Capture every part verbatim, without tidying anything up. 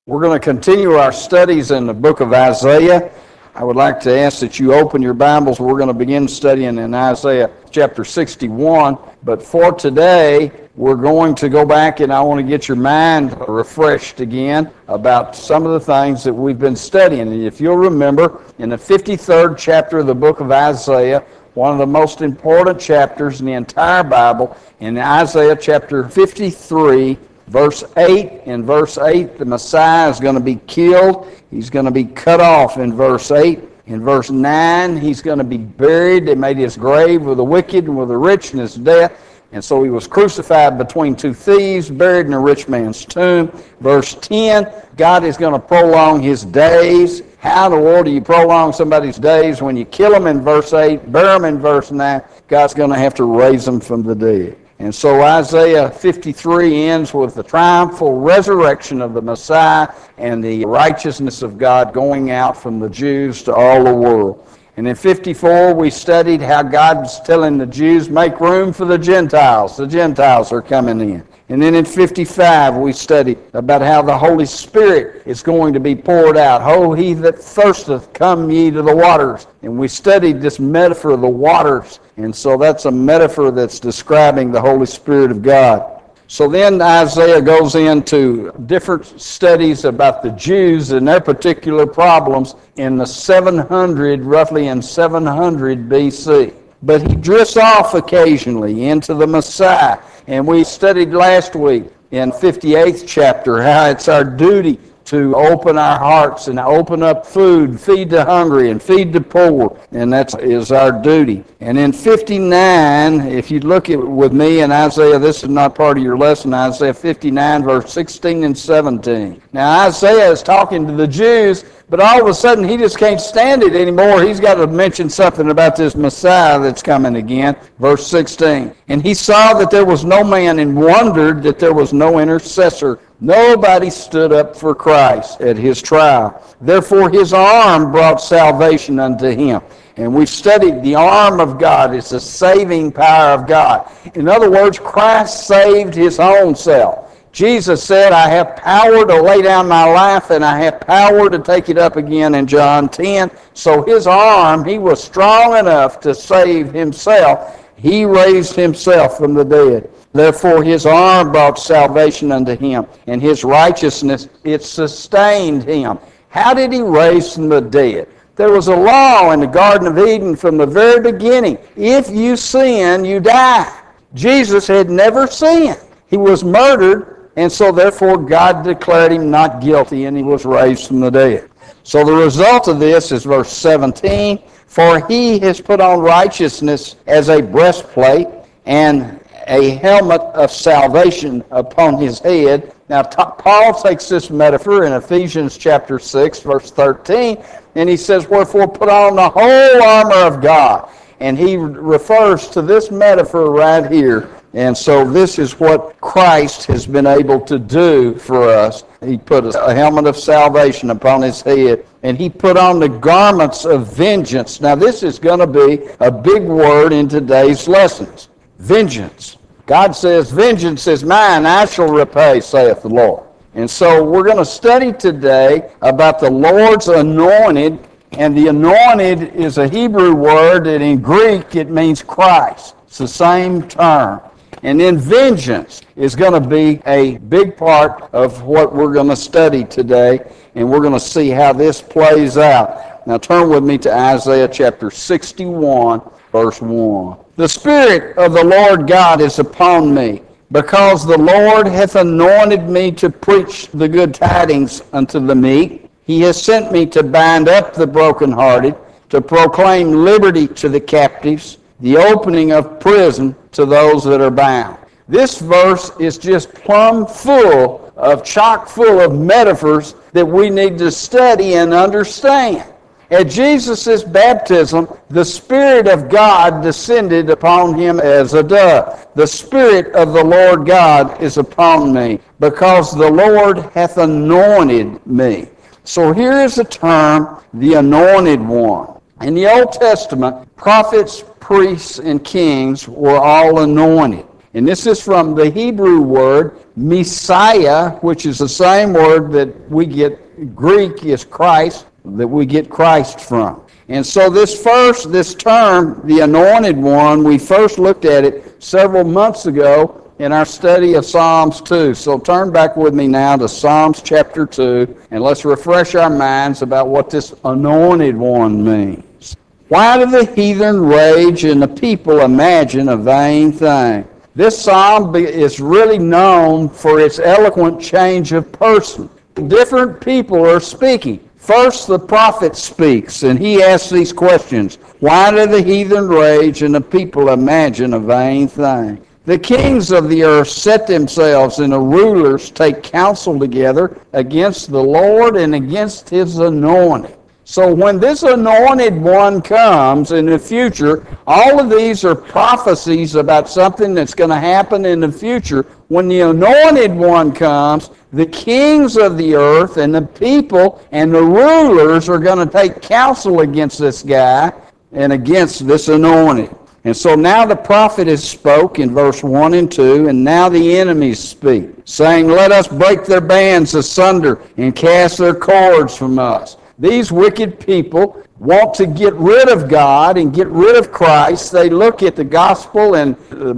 We're going to continue our studies in the book of Isaiah. I would like to ask that you open your Bibles. We're going to begin studying in Isaiah chapter sixty-one. But for today, we're going to go back and I want to get your mind refreshed again about some of the things that we've been studying. And if you'll remember, in the fifty-third chapter of the book of Isaiah, one of the most important chapters in the entire Bible, in Isaiah chapter fifty-three, verse eight, in verse eight, the Messiah is going to be killed. He's going to be cut off in verse eight. In verse nine, he's going to be buried. They made his grave with the wicked and with the rich in his death. And so he was crucified between two thieves, buried in a rich man's tomb. Verse ten, God is going to prolong his days. How in the world do you prolong somebody's days? When you kill them in verse eight, bury them in verse nine, God's going to have to raise them from the dead. And so Isaiah fifty-three ends with the triumphal resurrection of the Messiah and the righteousness of God going out from the Jews to all the world. And in fifty-four, we studied how God's telling the Jews, make room for the Gentiles. The Gentiles are coming in. And then in fifty-five, we studied about how the Holy Spirit is going to be poured out. Ho, he that thirsteth, come ye to the waters. And we studied this metaphor of the waters. And so that's a metaphor that's describing the Holy Spirit of God. So then Isaiah goes into different studies about the Jews and their particular problems in the seven hundred, roughly in seven hundred B C. But he drifts off occasionally into the Messiah. And we studied last week in fifty-eighth chapter how it's our duty to open our hearts and open up food, feed the hungry and feed the poor. And that is our duty. And in fifty-nine, if you look at with me in Isaiah, this is not part of your lesson, Isaiah fifty-nine, verse sixteen and seventeen. Now Isaiah is talking to the Jews, but all of a sudden he just can't stand it anymore. He's got to mention something about this Messiah that's coming again. Verse sixteen. And he saw that there was no man and wondered that there was no intercessor. Nobody stood up for Christ at his trial. Therefore his arm brought salvation unto him. And we've studied the arm of God is the saving power of God. In other words, Christ saved his own self. Jesus said, I have power to lay down my life and I have power to take it up again in John ten. So his arm, he was strong enough to save himself. He raised himself from the dead. Therefore his arm brought salvation unto him, and his righteousness, it sustained him. How did he raise from the dead? There was a law in the Garden of Eden from the very beginning. If you sin, you die. Jesus had never sinned. He was murdered, and so therefore God declared him not guilty, and he was raised from the dead. So the result of this is verse seventeen, for he has put on righteousness as a breastplate, and a helmet of salvation upon his head. Now, t- Paul takes this metaphor in Ephesians chapter six, verse thirteen, and he says, wherefore put on the whole armor of God. And he refers to this metaphor right here. And so this is what Christ has been able to do for us. He put a helmet of salvation upon his head, and he put on the garments of vengeance. Now, this is going to be a big word in today's lessons. Vengeance. God says, vengeance is mine, I shall repay, saith the Lord. And so we're going to study today about the Lord's anointed, and the anointed is a Hebrew word, and in Greek it means Christ. It's the same term. And then vengeance is going to be a big part of what we're going to study today, and we're going to see how this plays out. Now turn with me to Isaiah chapter sixty-one, verse one. The Spirit of the Lord God is upon me, because the Lord hath anointed me to preach the good tidings unto the meek. He has sent me to bind up the brokenhearted, to proclaim liberty to the captives, the opening of prison to those that are bound. This verse is just plumb full of, chock full of metaphors that we need to study and understand. At Jesus' baptism, the Spirit of God descended upon him as a dove. The Spirit of the Lord God is upon me, because the Lord hath anointed me. So here is the term, the anointed one. In the Old Testament, prophets, priests, and kings were all anointed. And this is from the Hebrew word Messiah, which is the same word that we get, Greek is Christ, that we get Christ from. And so this first, this term, the Anointed One, we first looked at it several months ago in our study of Psalms two. So turn back with me now to Psalms chapter two, and let's refresh our minds about what this Anointed One means. Why do the heathen rage and the people imagine a vain thing? This psalm is really known for its eloquent change of person. Different people are speaking. First, the prophet speaks, and he asks these questions. Why do the heathen rage and the people imagine a vain thing? The kings of the earth set themselves, and the rulers take counsel together against the Lord and against his anointed. So when this Anointed One comes in the future, all of these are prophecies about something that's going to happen in the future. When the Anointed One comes, the kings of the earth and the people and the rulers are going to take counsel against this guy and against this anointed. And so now the prophet has spoke in verse one and two, and now the enemies speak, saying, let us break their bands asunder and cast their cords from us. These wicked people want to get rid of God and get rid of Christ. They look at the gospel and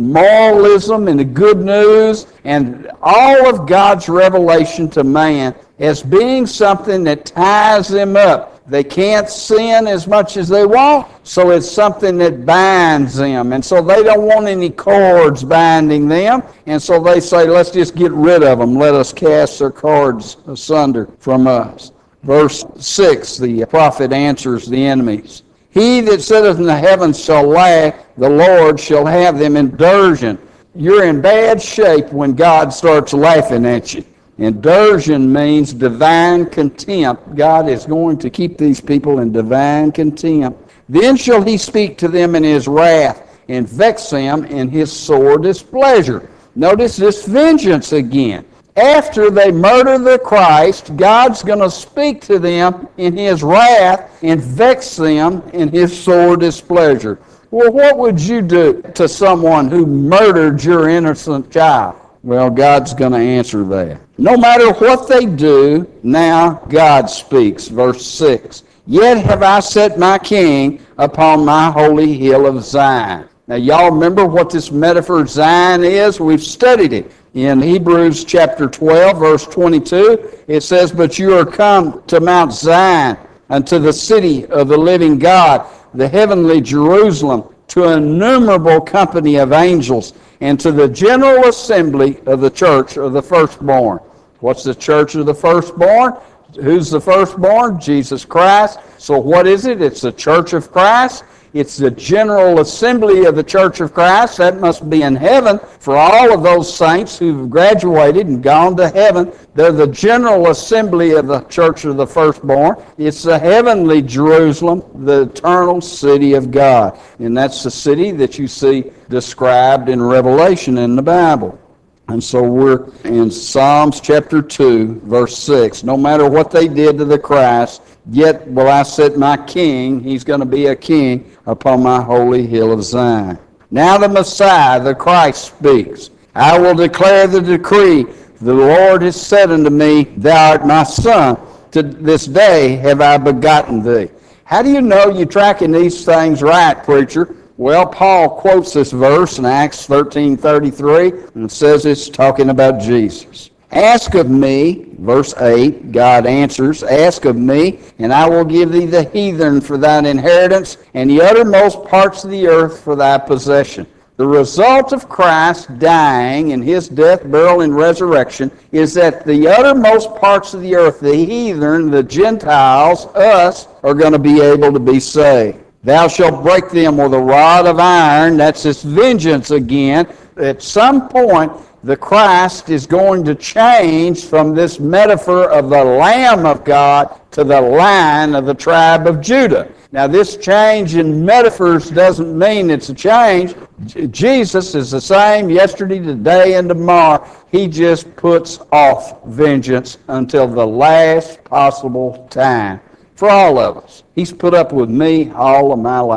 moralism and the good news and all of God's revelation to man as being something that ties them up. They can't sin as much as they want, so it's something that binds them. And so they don't want any cords binding them, and so they say, let's just get rid of them. Let us cast their cords asunder from us. Verse six, the prophet answers the enemies. He that sitteth in the heavens shall laugh, the Lord shall have them in derision. You're in bad shape when God starts laughing at you. And derision means divine contempt. God is going to keep these people in divine contempt. Then shall he speak to them in his wrath, and vex them in his sore displeasure. Notice this vengeance again. After they murder the Christ, God's going to speak to them in his wrath and vex them in his sore displeasure. Well, what would you do to someone who murdered your innocent child? Well, God's going to answer that. No matter what they do, now God speaks. Verse six, yet have I set my king upon my holy hill of Zion. Now, y'all remember what this metaphor Zion is? We've studied it. In Hebrews chapter twelve, verse twenty-two, it says, but you are come to Mount Zion, unto the city of the living God, the heavenly Jerusalem, to an innumerable company of angels, and to the general assembly of the church of the firstborn. What's the church of the firstborn? Who's the firstborn? Jesus Christ. So what is it? It's the church of Christ. It's the general assembly of the church of Christ. That must be in heaven for all of those saints who've graduated and gone to heaven. They're the general assembly of the church of the firstborn. It's the heavenly Jerusalem, the eternal city of God. And that's the city that you see described in Revelation in the Bible. And so we're in Psalms chapter two, verse six. No matter what they did to the Christ, yet will I set my king, he's going to be a king, upon my holy hill of Zion. Now the Messiah, the Christ, speaks. I will declare the decree. The Lord has said unto me, thou art my son. To this day have I begotten thee. How do you know you're tracking these things right, preacher? Well, Paul quotes this verse in Acts thirteen thirty-three, and it says it's talking about Jesus. Ask of me, verse eight, God answers, ask of me, and I will give thee the heathen for thine inheritance, and the uttermost parts of the earth for thy possession. The result of Christ dying and his death, burial, and resurrection is that the uttermost parts of the earth, the heathen, the Gentiles, us, are going to be able to be saved. Thou shalt break them with a rod of iron. That's this vengeance again. At some point, the Christ is going to change from this metaphor of the Lamb of God to the Lion of the tribe of Judah. Now, this change in metaphors doesn't mean it's a change. J- Jesus is the same yesterday, today, and tomorrow. He just puts off vengeance until the last possible time for all of us. He's put up with me all of my life.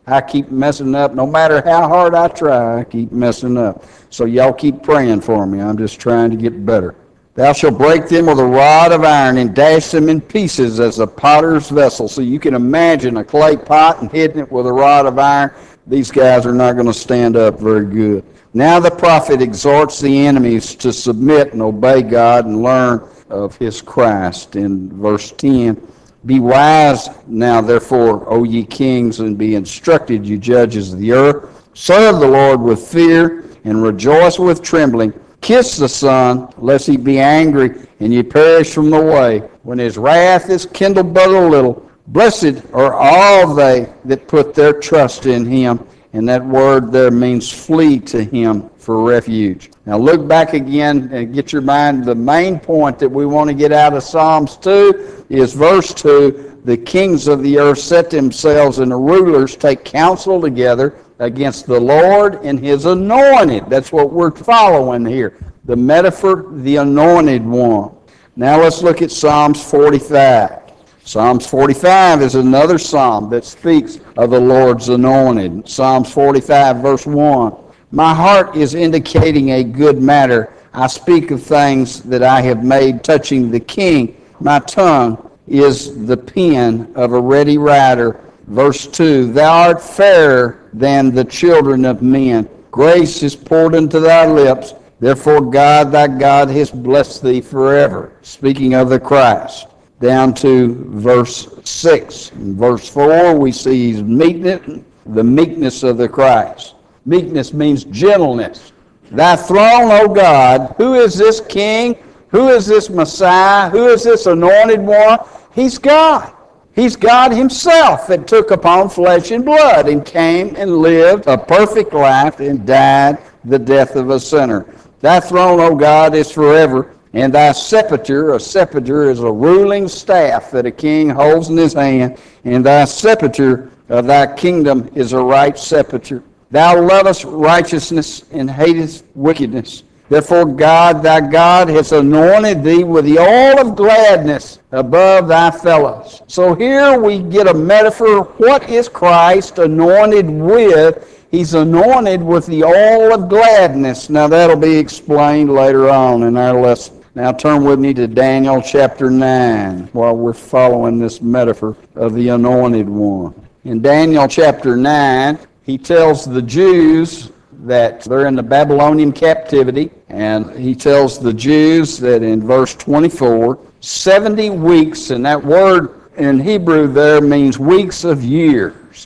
I keep messing up. No matter how hard I try, I keep messing up. So y'all keep praying for me. I'm just trying to get better. Thou shalt break them with a rod of iron and dash them in pieces as a potter's vessel. So you can imagine a clay pot and hitting it with a rod of iron. These guys are not going to stand up very good. Now the prophet exhorts the enemies to submit and obey God and learn of his Christ. In verse ten, be wise now, therefore, O ye kings, and be instructed, you judges of the earth. Serve the Lord with fear and rejoice with trembling. Kiss the Son, lest he be angry and ye perish from the way, when his wrath is kindled but a little. Blessed are all they that put their trust in him. And that word there means flee to him for refuge. Now look back again and get your mind. The main point that we want to get out of Psalms two is verse two. The kings of the earth set themselves, and the rulers take counsel together against the Lord and his anointed. That's what we're following here. The metaphor, the anointed one. Now let's look at Psalms forty-five. Psalms forty-five is another psalm that speaks of the Lord's anointed. Psalms forty-five, verse one. My heart is indicating a good matter. I speak of things that I have made touching the king. My tongue is the pen of a ready writer. Verse two. Thou art fairer than the children of men. Grace is poured into thy lips. Therefore God, thy God, has blessed thee forever. Speaking of the Christ. Down to verse six. In verse four, we see meekness, the meekness of the Christ. Meekness means gentleness. Thy throne, O God, who is this king? Who is this Messiah? Who is this anointed one? He's God. He's God himself that took upon flesh and blood and came and lived a perfect life and died the death of a sinner. Thy throne, O God, is forever. And thy scepter, a scepter is a ruling staff that a king holds in his hand, and thy scepter of thy kingdom is a right scepter. Thou lovest righteousness and hatest wickedness. Therefore God, thy God, has anointed thee with the oil of gladness above thy fellows. So here we get a metaphor. What is Christ anointed with? He's anointed with the oil of gladness. Now that'll be explained later on in our lesson. Now turn with me to Daniel chapter nine while we're following this metaphor of the anointed one. In Daniel chapter nine, he tells the Jews that they're in the Babylonian captivity, and he tells the Jews that in verse twenty-four, seventy weeks, and that word in Hebrew there means weeks of years.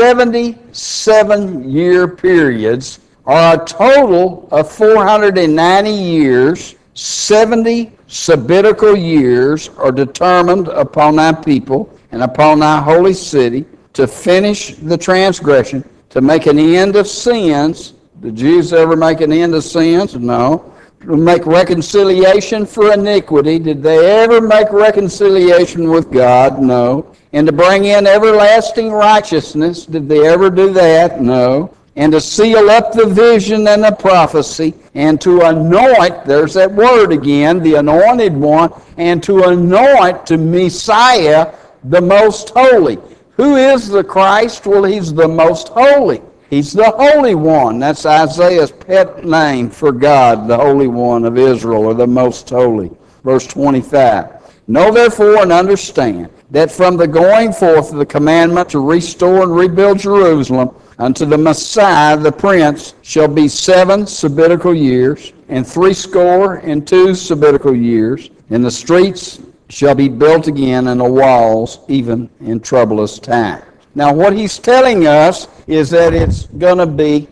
seventy-seven year periods are a total of four hundred ninety years. seventy sabbatical years are determined upon thy people and upon thy holy city to finish the transgression, to make an end of sins. Did Jews ever make an end of sins? No. To make reconciliation for iniquity. Did they ever make reconciliation with God? No. And to bring in everlasting righteousness. Did they ever do that? No. And to seal up the vision and the prophecy, and to anoint, there's that word again, the anointed one, and to anoint to Messiah the most holy. Who is the Christ? Well, he's the most holy. He's the Holy One. That's Isaiah's pet name for God, the Holy One of Israel, or the most holy. Verse twenty-five. Know therefore and understand that from the going forth of the commandment to restore and rebuild Jerusalem, unto the Messiah, the Prince, shall be seven sabbatical years, and threescore and two sabbatical years, and the streets shall be built again, and the walls even in troublous times. Now what he's telling us is that it's going to be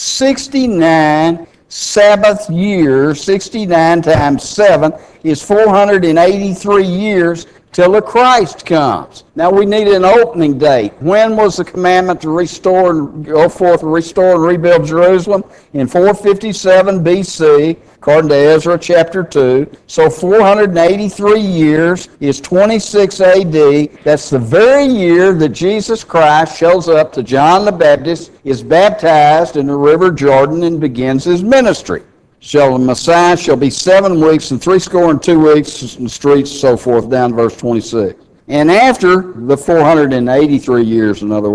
sixty-nine Sabbath years. Sixty-nine times seven is four hundred eighty-three years till the Christ comes. Now we need an opening date. When was the commandment to restore and go forth and restore and rebuild Jerusalem? In four fifty-seven B C, according to Ezra chapter two. So four hundred eighty-three years is twenty-six A D. That's the very year that Jesus Christ shows up to John the Baptist, is baptized in the river Jordan, and begins his ministry. Shall the Messiah shall be seven weeks and threescore and two weeks in the streets, so forth, down to verse twenty-six. And after the four hundred eighty-three years, in other words,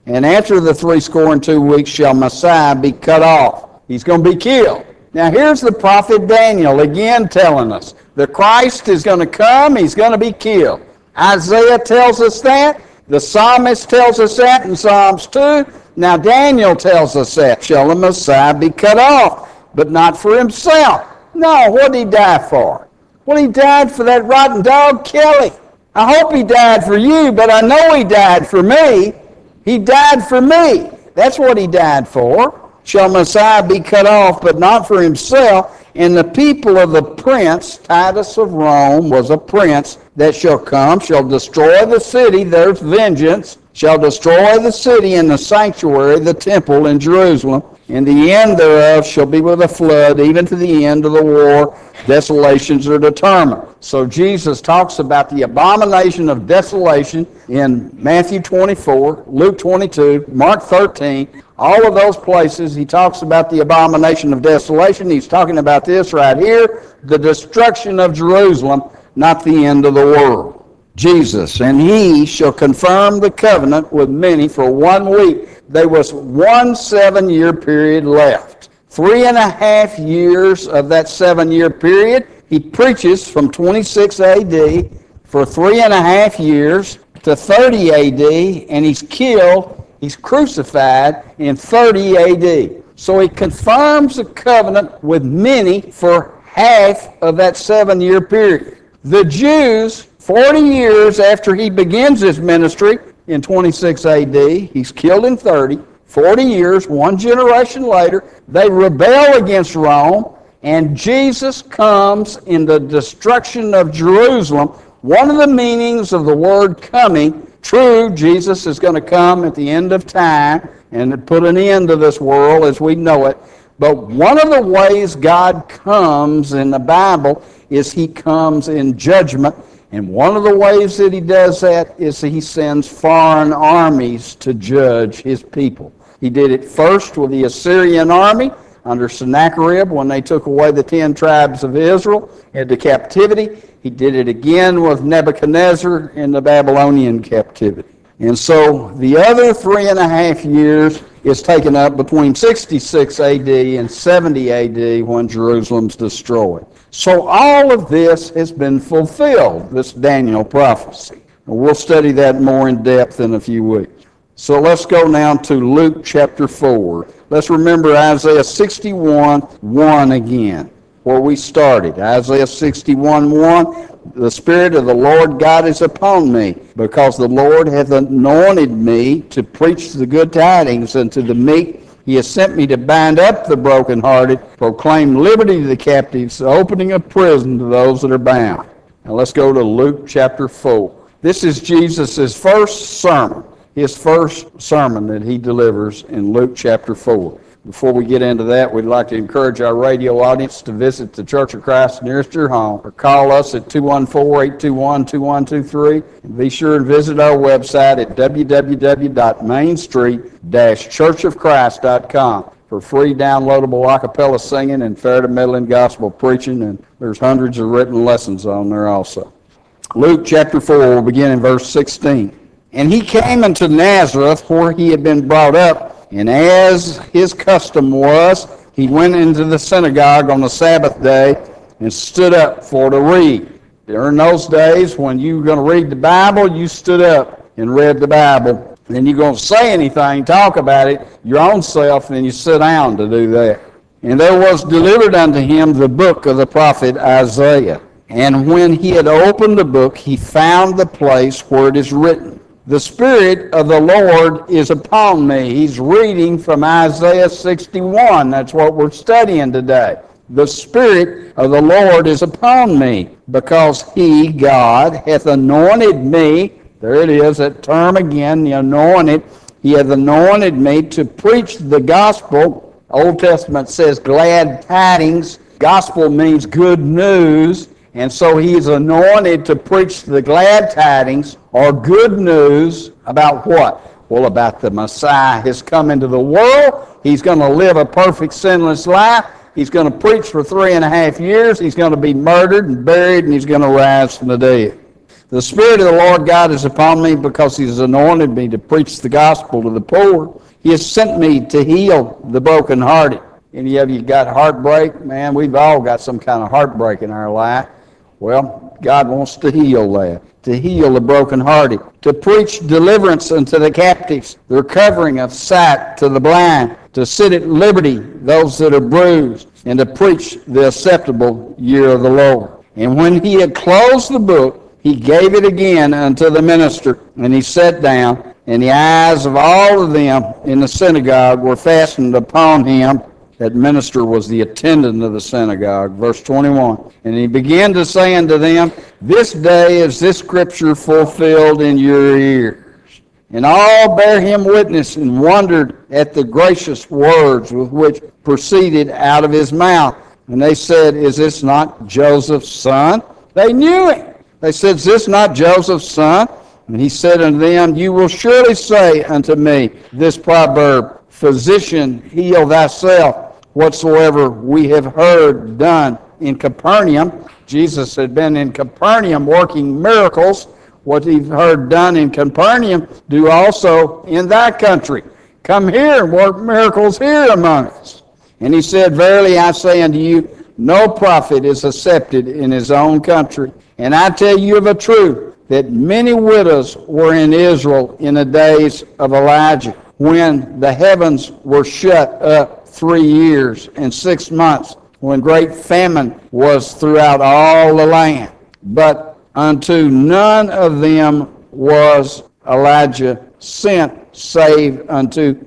And after the threescore and two weeks shall Messiah be cut off. He's going to be killed. Now here's the prophet Daniel again telling us the Christ is going to come, he's going to be killed. Isaiah tells us that. The psalmist tells us that in Psalms two. Now Daniel tells us that. Shall the Messiah be cut off, but not for himself. No, what did he die for? Well, he died for that rotten dog Kelly. I hope he died for you, but I know he died for me. He died for me. That's what he died for. Shall Messiah be cut off, but not for himself. And the people of the prince, Titus of Rome, was a prince that shall come, shall destroy the city, there's vengeance, shall destroy the city and the sanctuary, the temple in Jerusalem. And the end thereof shall be with a flood, even to the end of the war. Desolations are determined. So Jesus talks about the abomination of desolation in Matthew twenty-four, Luke twenty-two, Mark thirteen. All of those places, he talks about the abomination of desolation. He's talking about this right here, the destruction of Jerusalem, not the end of the world. Jesus, and he shall confirm the covenant with many for one week. There was one seven-year period left. Three and a half years of that seven-year period, he preaches from twenty-six A D for three and a half years to thirty A D, and he's killed, he's crucified in thirty A D. So he confirms the covenant with many for half of that seven-year period. The Jews, forty years after he begins his ministry in twenty-six A D, he's killed in thirty, forty years, one generation later, they rebel against Rome, and Jesus comes in the destruction of Jerusalem. One of the meanings of the word coming, true, Jesus is going to come at the end of time and put an end to this world as we know it. But one of the ways God comes in the Bible is he comes in judgment. And one of the ways that he does that is he sends foreign armies to judge his people. He did it first with the Assyrian army under Sennacherib when they took away the ten tribes of Israel into captivity. He did it again with Nebuchadnezzar in the Babylonian captivity. And so the other three and a half years is taken up between sixty-six A D and seventy A D when Jerusalem's destroyed. So all of this has been fulfilled, this Daniel prophecy. And we'll study that more in depth in a few weeks. So let's go now to Luke chapter four. Let's remember Isaiah sixty-one one again, where we started. Isaiah sixty-one one, the Spirit of the Lord God is upon me, because the Lord hath anointed me to preach the good tidings unto the meek. He has sent me to bind up the brokenhearted, proclaim liberty to the captives, the opening of prison to those that are bound. Now let's go to Luke chapter four. This is Jesus' first sermon, his first sermon that he delivers in Luke chapter four. Before we get into that, we'd like to encourage our radio audience to visit the Church of Christ nearest your home, or call us at two one four, eight two one, two one two three. And be sure and visit our website at w w w dot main street dash church of christ dot com for free downloadable a cappella singing and fair to middling gospel preaching, and there's hundreds of written lessons on there also. Luke chapter four, we'll begin in verse sixteen. And he came into Nazareth, where he had been brought up, and as his custom was, he went into the synagogue on the Sabbath day and stood up for to read. During those days, when you were going to read the Bible, you stood up and read the Bible. Then you're going to say anything, talk about it, your own self, and then you sit down to do that. And there was delivered unto him the book of the prophet Isaiah. And when he had opened the book, he found the place where it is written, the Spirit of the Lord is upon me. He's reading from Isaiah sixty-one. That's what we're studying today. The Spirit of the Lord is upon me, because he, God, hath anointed me. There it is, that term again, the anointed. He hath anointed me to preach the gospel. Old Testament says glad tidings. Gospel means good news. And so he's anointed to preach the glad tidings, or good news, about what? Well, about the Messiah has come into the world. He's going to live a perfect sinless life. He's going to preach for three and a half years. He's going to be murdered and buried, and he's going to rise from the dead. The Spirit of the Lord God is upon me because He has anointed me to preach the gospel to the poor. He has sent me to heal the brokenhearted. Any of you got heartbreak? Man, we've all got some kind of heartbreak in our life. Well, God wants to heal that, to heal the brokenhearted, to preach deliverance unto the captives, the recovering of sight to the blind, to set at liberty those that are bruised, and to preach the acceptable year of the Lord. And when he had closed the book, he gave it again unto the minister, and he sat down, and the eyes of all of them in the synagogue were fastened upon him. That minister was the attendant of the synagogue. Verse twenty-one. And he began to say unto them, This day is this scripture fulfilled in your ears. And all bare him witness and wondered at the gracious words with which proceeded out of his mouth. And they said, Is this not Joseph's son? They knew him. They said, Is this not Joseph's son? And he said unto them, You will surely say unto me this proverb, Physician, heal thyself. Whatsoever we have heard done in Capernaum. Jesus had been in Capernaum working miracles. What he've heard done in Capernaum, do also in thy country. Come here and work miracles here among us. And he said, Verily I say unto you, no prophet is accepted in his own country. And I tell you of a truth, that many widows were in Israel in the days of Elijah, when the heavens were shut up three years and six months, when great famine was throughout all the land. But unto none of them was Elijah sent, save unto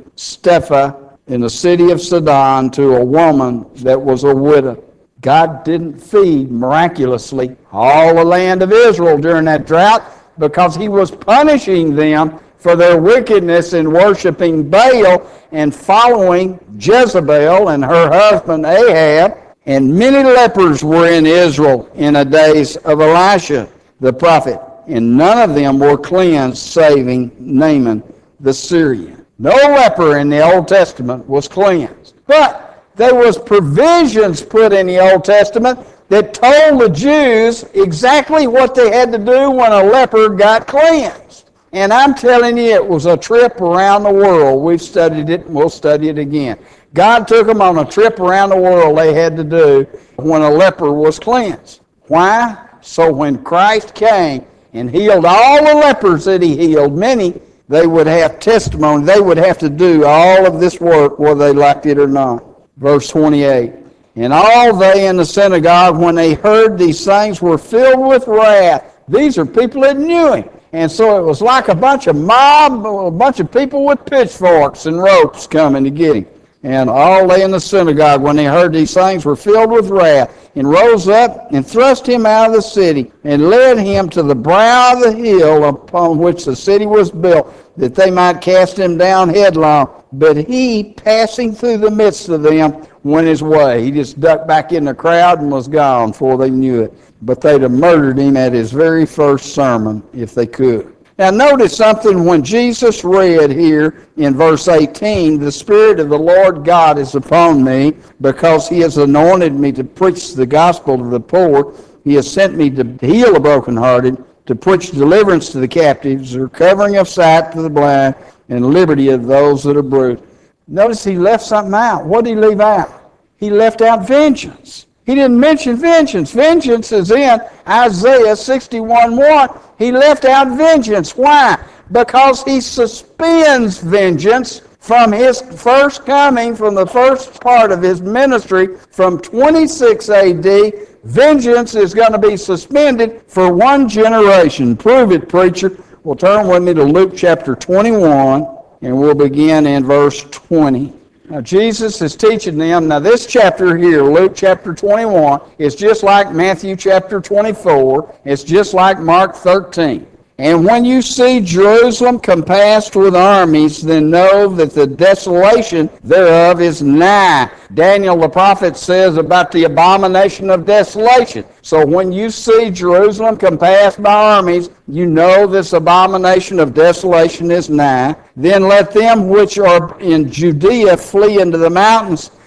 Stepha in the city of Sidon, to a woman that was a widow. God didn't feed miraculously all the land of Israel during that drought because he was punishing them for their wickedness in worshiping Baal and following Jezebel and her husband Ahab. And many lepers were in Israel in the days of Elisha the prophet, and none of them were cleansed, saving Naaman the Syrian. No leper in the Old Testament was cleansed. But there was provisions put in the Old Testament that told the Jews exactly what they had to do when a leper got cleansed. And I'm telling you, it was a trip around the world. We've studied it, and we'll study it again. God took them on a trip around the world they had to do when a leper was cleansed. Why? So when Christ came and healed all the lepers that he healed, many, they would have testimony. They would have to do all of this work whether they liked it or not. Verse twenty-eight. And all they in the synagogue, when they heard these things, were filled with wrath. These are people that knew him. And so it was like a bunch of mob, a bunch of people with pitchforks and ropes coming to get him. And all they in the synagogue, when they heard these things, were filled with wrath, and rose up and thrust him out of the city, and led him to the brow of the hill upon which the city was built, that they might cast him down headlong. But he, passing through the midst of them, went his way. He just ducked back in the crowd and was gone before they knew it. But they'd have murdered him at his very first sermon if they could. Now notice something when Jesus read here in verse eighteen, the Spirit of the Lord God is upon me because he has anointed me to preach the gospel to the poor. He has sent me to heal the brokenhearted, to preach deliverance to the captives, the recovering of sight to the blind, and liberty of those that are bruised. Notice he left something out. What did he leave out? He left out vengeance. He didn't mention vengeance. Vengeance is in Isaiah sixty-one one. He left out vengeance. Why? Because he suspends vengeance from his first coming, from the first part of his ministry, from twenty-six A D. Vengeance is going to be suspended for one generation. Prove it, preacher. Well, turn with me to Luke chapter twenty-one, and we'll begin in verse twenty. Now, Jesus is teaching them. Now, this chapter here, Luke chapter twenty-one, is just like Matthew chapter twenty-four. It's just like Mark thirteen. And when you see Jerusalem compassed with armies, then know that the desolation thereof is nigh. Daniel the prophet says about the abomination of desolation. So when you see Jerusalem compassed by armies, you know this abomination of desolation is nigh. Then let them which are in Judea flee into the mountains.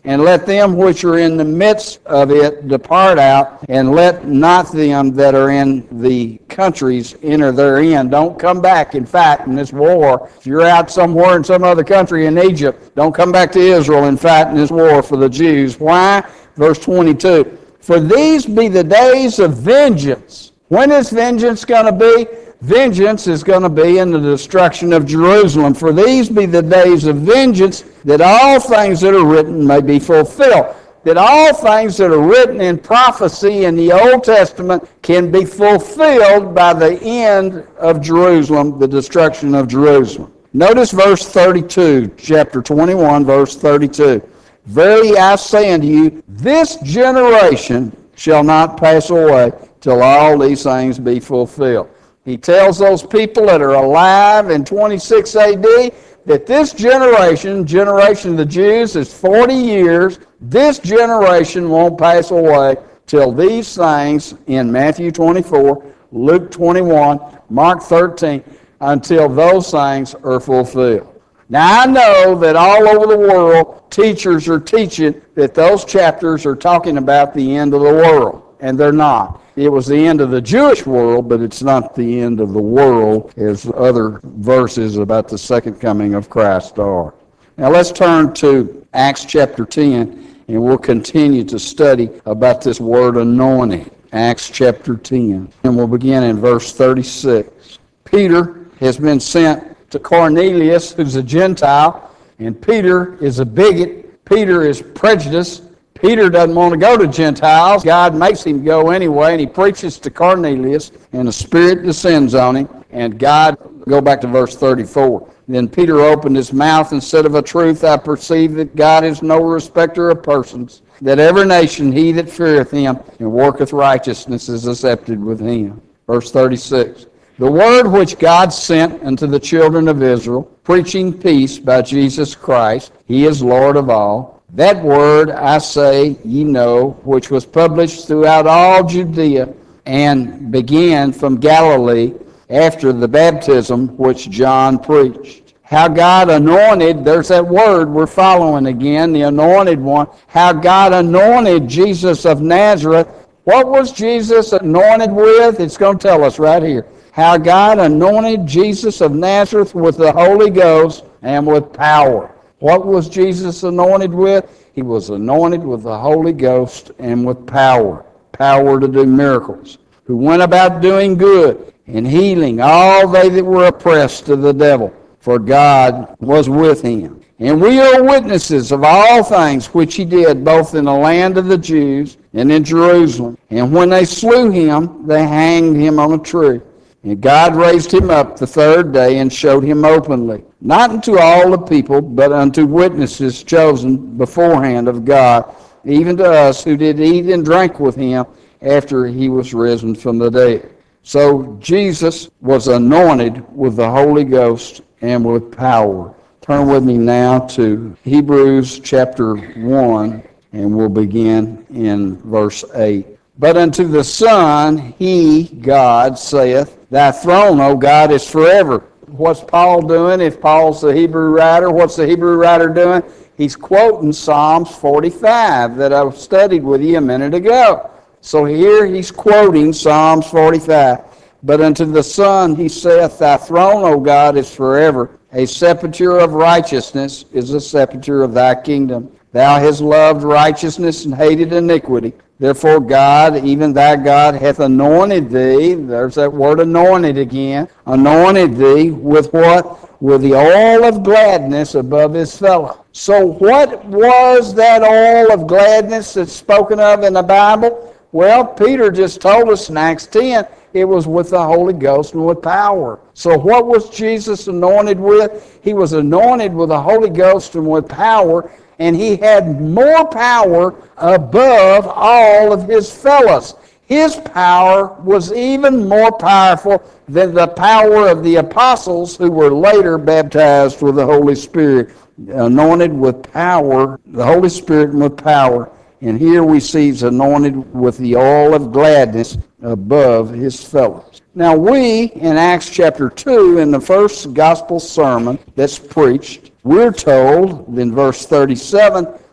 and let them which are in the midst of it depart out, and let not them that are in the countries enter therein. Don't come back. In fact, in this war, if you're out somewhere in some other country in Egypt, don't come back to Israel. In fact, in this war for the Jews. Why? Verse twenty-two. For these be the days of vengeance. When is vengeance going to be? Vengeance is going to be in the destruction of Jerusalem. For these be the days of vengeance, that all things that are written may be fulfilled. That all things that are written in prophecy in the Old Testament can be fulfilled by the end of Jerusalem, the destruction of Jerusalem. Notice verse thirty-two, chapter twenty-one, verse thirty-two. Verily I say unto you, this generation shall not pass away till all these things be fulfilled. He tells those people that are alive in twenty-six A D that this generation, generation of the Jews, is forty years. This generation won't pass away till these things in Matthew twenty-four, Luke twenty-one, Mark thirteen, until those things are fulfilled. Now I know that all over the world, teachers are teaching that those chapters are talking about the end of the world, and they're not. It was the end of the Jewish world, but it's not the end of the world as other verses about the second coming of Christ are. Now let's turn to Acts chapter ten, and we'll continue to study about this word anointing. Acts chapter ten, and we'll begin in verse thirty-six. Peter has been sent to Cornelius, who's a Gentile, and Peter is a bigot. Peter is prejudiced. Peter doesn't want to go to Gentiles. God makes him go anyway, and he preaches to Cornelius, and the Spirit descends on him, and God, go back to verse thirty-four. Then Peter opened his mouth and said, of a truth I perceive that God is no respecter of persons, that every nation, he that feareth him and worketh righteousness, is accepted with him. Verse thirty-six. The word which God sent unto the children of Israel, preaching peace by Jesus Christ, he is Lord of all. That word, I say, ye know, which was published throughout all Judea, and began from Galilee after the baptism which John preached. How God anointed, there's that word we're following again, the anointed one. How God anointed Jesus of Nazareth. What was Jesus anointed with? It's going to tell us right here. How God anointed Jesus of Nazareth with the Holy Ghost and with power. What was Jesus anointed with? He was anointed with the Holy Ghost and with power. Power to do miracles. Who went about doing good and healing all they that were oppressed of the devil. For God was with him. And we are witnesses of all things which he did, both in the land of the Jews and in Jerusalem. And when they slew him, they hanged him on a tree. And God raised him up the third day and showed him openly, not unto all the people, but unto witnesses chosen beforehand of God, even to us who did eat and drink with him after he was risen from the dead. So Jesus was anointed with the Holy Ghost and with power. Turn with me now to Hebrews chapter one, and we'll begin in verse eight. But unto the Son, he, God, saith, thy throne, O God, is forever. What's Paul doing? If Paul's the Hebrew writer, what's the Hebrew writer doing? He's quoting Psalms forty-five that I studied with you a minute ago. So here he's quoting Psalms forty-five. But unto the Son, he saith, thy throne, O God, is forever. A sepulchre of righteousness is the sepulchre of thy kingdom. Thou hast loved righteousness and hated iniquity. Therefore God, even thy God, hath anointed thee, there's that word anointed again, anointed thee with what? With the oil of gladness above his fellow. So what was that oil of gladness that's spoken of in the Bible? Well, Peter just told us in Acts ten, it was with the Holy Ghost and with power. So what was Jesus anointed with? He was anointed with the Holy Ghost and with power, and he had more power above all of his fellows. His power was even more powerful than the power of the apostles who were later baptized with the Holy Spirit, anointed with power, the Holy Spirit and with power. And here we see he's anointed with the oil of gladness above his fellows. Now we, in Acts chapter two, in the first gospel sermon that's preached, we're told in verse thirty-seven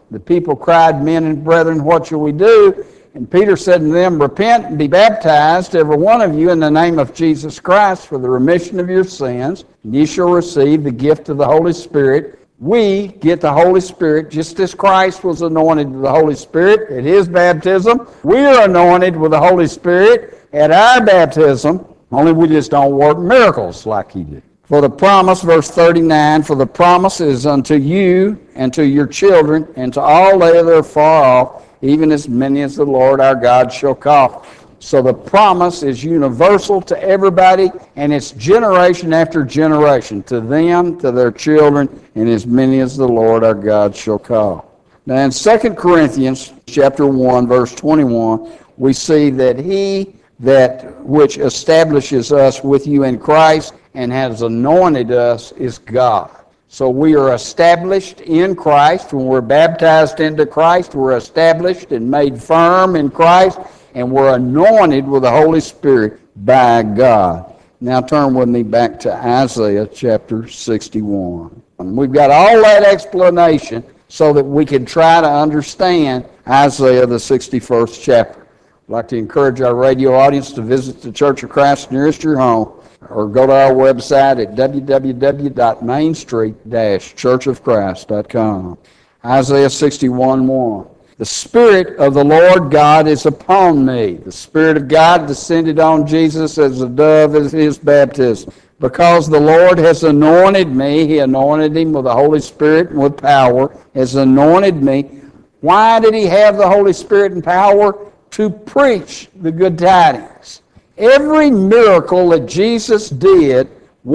The people cried, men and brethren, what shall we do? And Peter said to them, repent and be baptized, every one of you, in the name of Jesus Christ for the remission of your sins, and ye shall receive the gift of the Holy Spirit. We get the Holy Spirit just as Christ was anointed with the Holy Spirit at his baptism. We are anointed with the Holy Spirit at our baptism, only we just don't work miracles like he did. For the promise, verse thirty-nine, for the promise is unto you and to your children and to all they that are far off, even as many as the Lord our God shall call. So the promise is universal to everybody, and it's generation after generation, to them, to their children, and as many as the Lord our God shall call. Now in Second Corinthians chapter one, verse twenty-one, we see that he that which establishes us with you in Christ and has anointed us is God. So we are established in Christ. When we're baptized into Christ, we're established and made firm in Christ, and we're anointed with the Holy Spirit by God. Now turn with me back to Isaiah chapter sixty-one. And we've got all that explanation so that we can try to understand Isaiah the sixty-first chapter. I'd like to encourage our radio audience to visit the Church of Christ nearest your home, or go to our website at w w w dot main street dash church of christ dot com. Isaiah sixty-one one. The Spirit of the Lord God is upon me. The Spirit of God descended on Jesus as a dove at his baptism. Because the Lord has anointed me, he anointed him with the Holy Spirit and with power, has anointed me. Why did he have the Holy Spirit and power? To preach the good tidings. Every miracle that Jesus did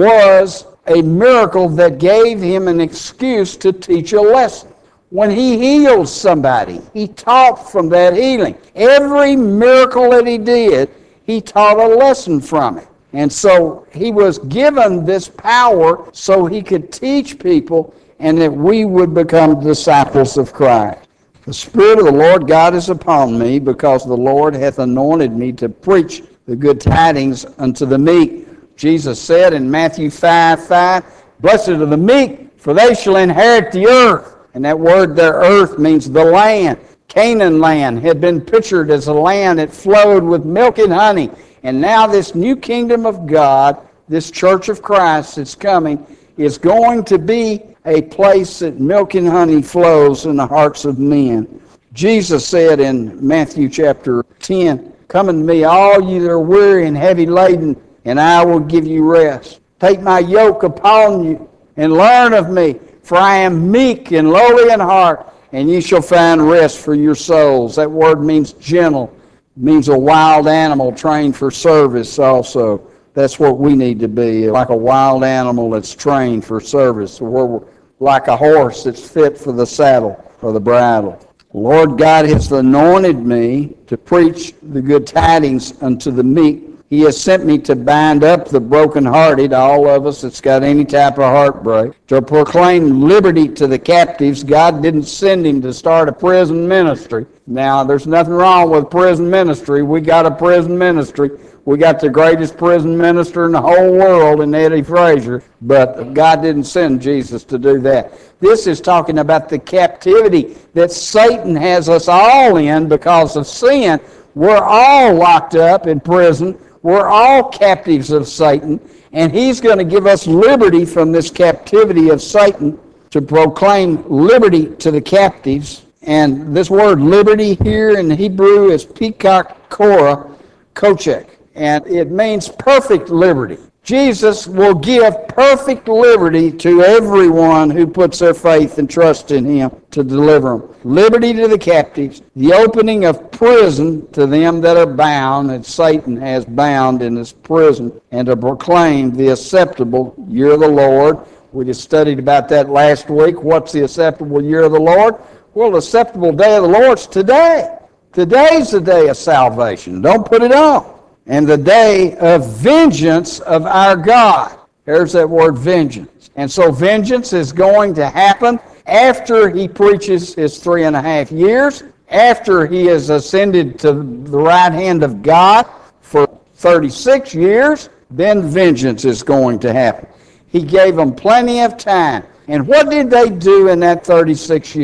was a miracle that gave him an excuse to teach a lesson. When he healed somebody, he taught from that healing. Every miracle that he did, he taught a lesson from it. And so he was given this power so he could teach people and that we would become disciples of Christ. The Spirit of the Lord God is upon me, because the Lord hath anointed me to preach the good tidings unto the meek. Jesus said in Matthew five five, blessed are the meek, for they shall inherit the earth. And that word there, earth, means the land. Canaan land had been pictured as a land that flowed with milk and honey. And now this new kingdom of God, this church of Christ that's coming, is going to be a place that milk and honey flows in the hearts of men. Jesus said in Matthew chapter ten, come unto me, all ye that are weary and heavy laden, and I will give you rest. Take my yoke upon you, and learn of me, for I am meek and lowly in heart, and ye shall find rest for your souls. That word means gentle, means a wild animal trained for service also. That's what we need to be, like a wild animal that's trained for service, or we're like a horse that's fit for the saddle or the bridle. Lord God has anointed me to preach the good tidings unto the meek. He has sent me to bind up the brokenhearted, all of us that's got any type of heartbreak, to proclaim liberty to the captives. God didn't send him to start a prison ministry. Now, there's nothing wrong with prison ministry. We got a prison ministry. We got the greatest prison minister in the whole world in Eddie Frazier, but God didn't send Jesus to do that. This is talking about the captivity that Satan has us all in because of sin. We're all locked up in prison. We're all captives of Satan, and he's going to give us liberty from this captivity of Satan to proclaim liberty to the captives. And this word liberty here in Hebrew is peacock korah kochek, and it means perfect liberty. Jesus will give perfect liberty to everyone who puts their faith and trust in him to deliver them. Liberty to the captives, the opening of prison to them that are bound, that Satan has bound in his prison, and to proclaim the acceptable year of the Lord. We just studied about that last week. What's the acceptable year of the Lord? Well, the acceptable day of the Lord's today. Today's the day of salvation. Don't put it off. And the day of vengeance of our God. There's that word vengeance. And so vengeance is going to happen after he preaches his three and a half years, after he has ascended to the right hand of God for thirty-six years, then vengeance is going to happen. He gave them plenty of time. And what did they do in that thirty-six years?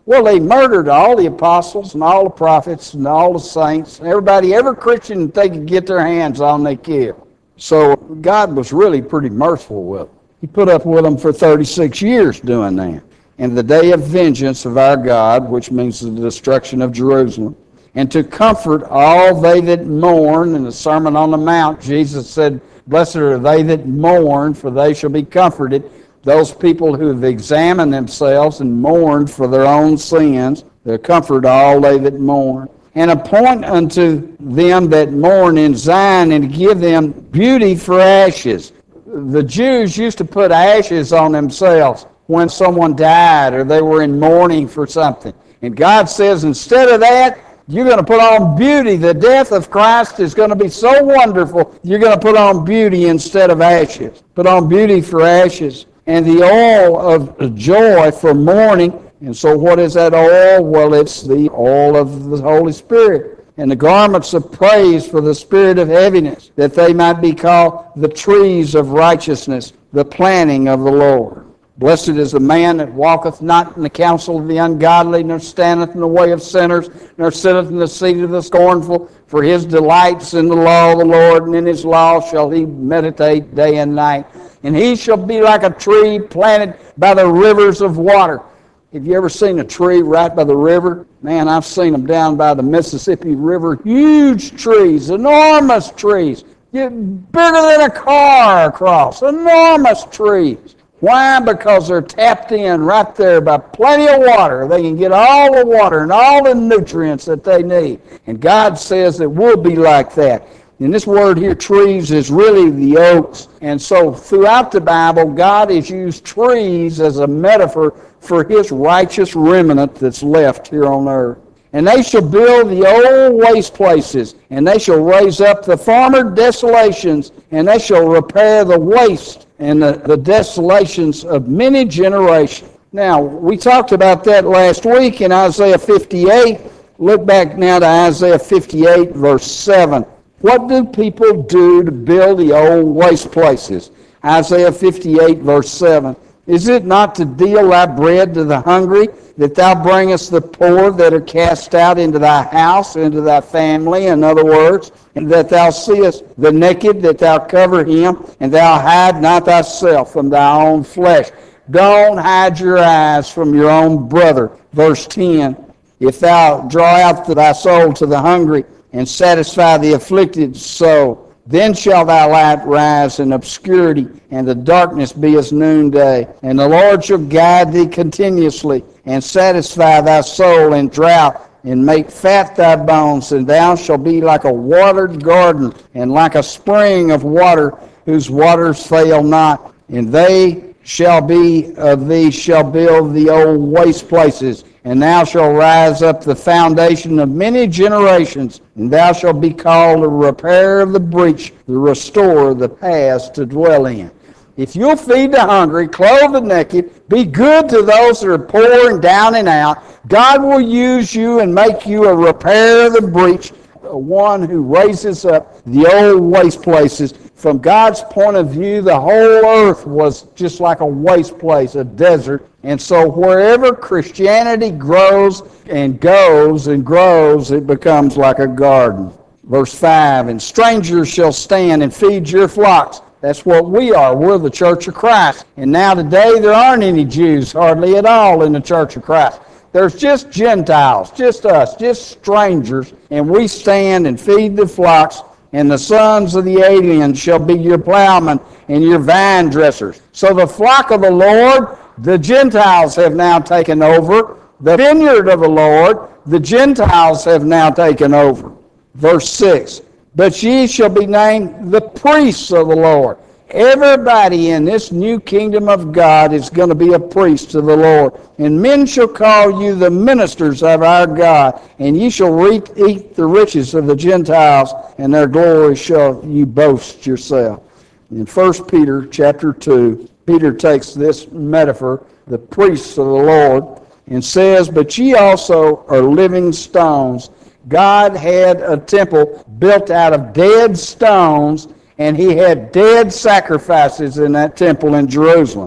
Well, they murdered all the apostles and all the prophets and all the saints, and everybody, every Christian that they could get their hands on, they killed. So God was really pretty merciful with them. He put up with them for thirty-six years doing that. And the day of vengeance of our God, which means the destruction of Jerusalem, and to comfort all they that mourn. In the Sermon on the Mount, Jesus said, blessed are they that mourn, for they shall be comforted. Those people who have examined themselves and mourned for their own sins, they'll comfort all they that mourn. And appoint unto them that mourn in Zion, and give them beauty for ashes. The Jews used to put ashes on themselves when someone died or they were in mourning for something. And God says, instead of that, you're going to put on beauty. The death of Christ is going to be so wonderful, you're going to put on beauty instead of ashes. Put on beauty for ashes. And the oil of joy for mourning. And so what is that oil? Well, it's the oil of the Holy Spirit. And the garments of praise for the spirit of heaviness, that they might be called the trees of righteousness, the planting of the Lord. Blessed is the man that walketh not in the counsel of the ungodly, nor standeth in the way of sinners, nor sitteth in the seat of the scornful. For his delights in the law of the Lord, and in his law shall he meditate day and night. And he shall be like a tree planted by the rivers of water. Have you ever seen a tree right by the river? Man, I've seen them down by the Mississippi River. Huge trees, enormous trees, bigger than a car across, enormous trees. Why? Because they're tapped in right there by plenty of water. They can get all the water and all the nutrients that they need. And God says that we'll be like that. And this word here, trees, is really the oaks. And so throughout the Bible, God has used trees as a metaphor for his righteous remnant that's left here on earth. And they shall build the old waste places, and they shall raise up the former desolations, and they shall repair the waste and the, the desolations of many generations. Now, we talked about that last week in Isaiah fifty-eight. Look back now to Isaiah fifty-eight, verse seven. What do people do to build the old waste places? Isaiah fifty-eight, verse seven. Is it not to deal thy bread to the hungry, that thou bringest the poor that are cast out into thy house, into thy family, in other words, and that thou seest the naked, that thou cover him, and thou hide not thyself from thy own flesh. Don't hide your eyes from your own brother. Verse ten. If thou draw out thy soul to the hungry, and satisfy the afflicted soul, then shall thy light rise in obscurity, and the darkness be as noonday. And the Lord shall guide thee continuously, and satisfy thy soul in drought, and make fat thy bones, and thou shalt be like a watered garden, and like a spring of water, whose waters fail not. And they shall be of thee shall build the old waste places, and thou shalt rise up the foundation of many generations, and thou shalt be called the repairer of the breach, the restorer of the paths to dwell in. If you'll feed the hungry, clothe the naked, be good to those that are poor and down and out, God will use you and make you a repairer of the breach, one who raises up the old waste places. From God's point of view, the whole earth was just like a waste place, a desert. And so wherever Christianity grows and goes and grows, it becomes like a garden. Verse five, and strangers shall stand and feed your flocks. That's what we are. We're the Church of Christ. And now today there aren't any Jews hardly at all in the Church of Christ. There's just Gentiles, just us, just strangers. And we stand and feed the flocks. And the sons of the aliens shall be your plowmen and your vine dressers. So the flock of the Lord, the Gentiles have now taken over. The vineyard of the Lord, the Gentiles have now taken over. Verse six, but ye shall be named the priests of the Lord. Everybody in this new kingdom of God is going to be a priest to the Lord. And men shall call you the ministers of our God, and ye shall re- eat the riches of the Gentiles, and their glory shall you boast yourself. In First Peter chapter two, Peter takes this metaphor, the priests of the Lord, and says, but ye also are living stones. God had a temple built out of dead stones, and he had dead sacrifices in that temple in Jerusalem.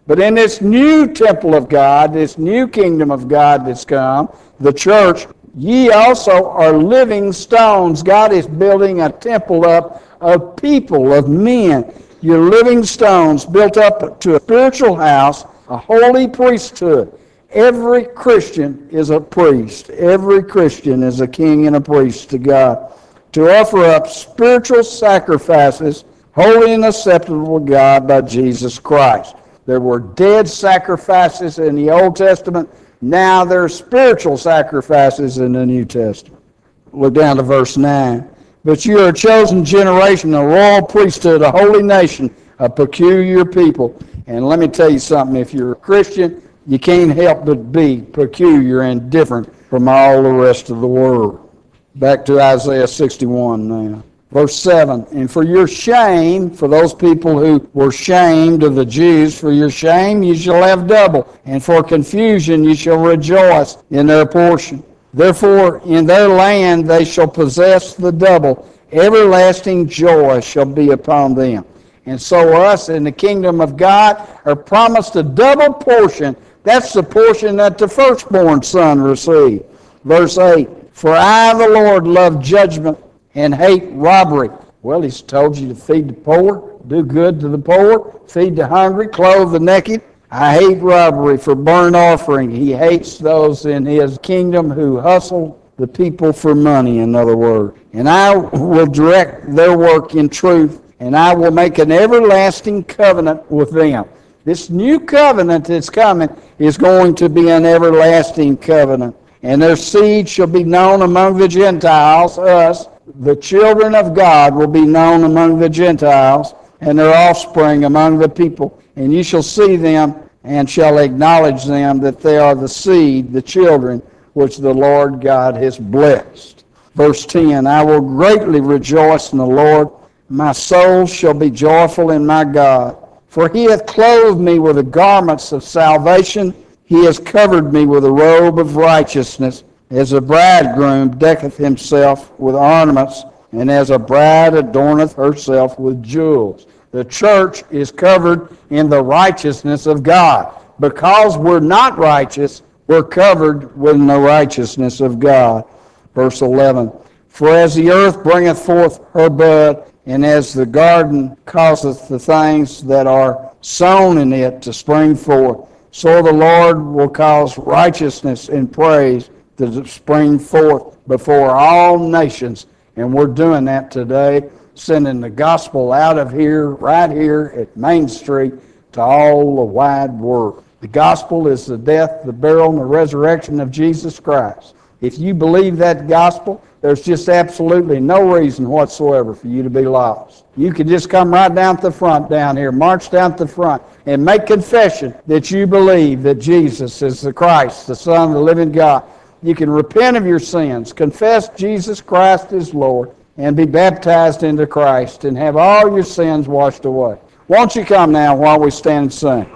But in this new temple of God, this new kingdom of God that's come, the church, ye also are living stones. God is building a temple up of people, of men. You're living stones built up to a spiritual house, a holy priesthood. Every Christian is a priest. Every Christian is a king and a priest to God, to offer up spiritual sacrifices, holy and acceptable to God by Jesus Christ. There were dead sacrifices in the Old Testament. Now there are spiritual sacrifices in the New Testament. Look down to verse nine. But you are a chosen generation, a royal priesthood, a holy nation, a peculiar people. And let me tell you something. If you're a Christian, you can't help but be peculiar and different from all the rest of the world. Back to Isaiah sixty-one now. Verse seven, and for your shame, for those people who were shamed of the Jews, for your shame you shall have double, and for confusion you shall rejoice in their portion. Therefore in their land they shall possess the double. Everlasting joy shall be upon them. And so us in the kingdom of God are promised a double portion. That's the portion that the firstborn son received. Verse eight, for I, the Lord, love judgment and hate robbery. Well, he's told you to feed the poor, do good to the poor, feed the hungry, clothe the naked. I hate robbery for burnt offering. He hates those in his kingdom who hustle the people for money, in other words. And I will direct their work in truth, and I will make an everlasting covenant with them. This new covenant that's coming is going to be an everlasting covenant. And their seed shall be known among the Gentiles, us. The children of God will be known among the Gentiles, and their offspring among the people. And you shall see them and shall acknowledge them that they are the seed, the children, which the Lord God has blessed. Verse ten, I will greatly rejoice in the Lord. My soul shall be joyful in my God. For he hath clothed me with the garments of salvation. He has covered me with a robe of righteousness, as a bridegroom decketh himself with ornaments, and as a bride adorneth herself with jewels. The church is covered in the righteousness of God. Because we're not righteous, we're covered with the righteousness of God. Verse eleven, for as the earth bringeth forth her bud, and as the garden causeth the things that are sown in it to spring forth, so the Lord will cause righteousness and praise to spring forth before all nations. And we're doing that today, sending the gospel out of here, right here at Main Street, to all the wide world. The gospel is the death, the burial, and the resurrection of Jesus Christ. If you believe that gospel, there's just absolutely no reason whatsoever for you to be lost. You can just come right down to the front down here, march down to the front, and make confession that you believe that Jesus is the Christ, the Son of the living God. You can repent of your sins, confess Jesus Christ is Lord, and be baptized into Christ and have all your sins washed away. Won't you come now while we stand and sing?